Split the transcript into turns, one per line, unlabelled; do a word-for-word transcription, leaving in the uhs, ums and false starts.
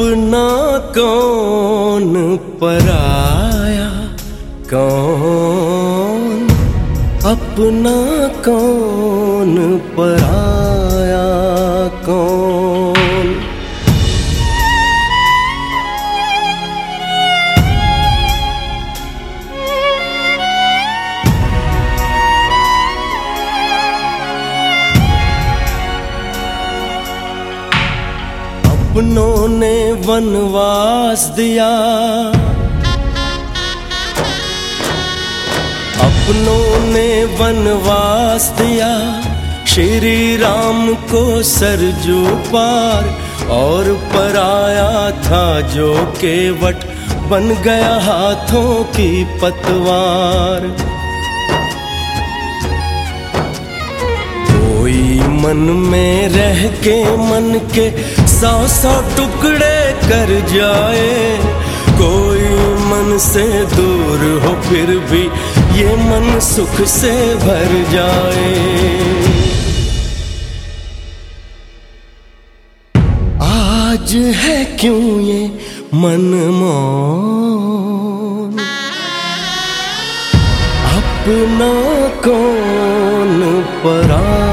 अपना कौन पराया कौन, अपना कौन पराया कौन। अपनों ने वनवास दिया, अपनों ने वनवास दिया, श्री राम को सरजू पार, और पराया था जो केवट बन गया हाथों की पतवार। कोई मन में रह के मन के सौ सौ टुकड़े कर जाए, कोई मन से दूर हो फिर भी ये मन सुख से भर जाए। आज है क्यों ये मन मौन, अपना कौन पराया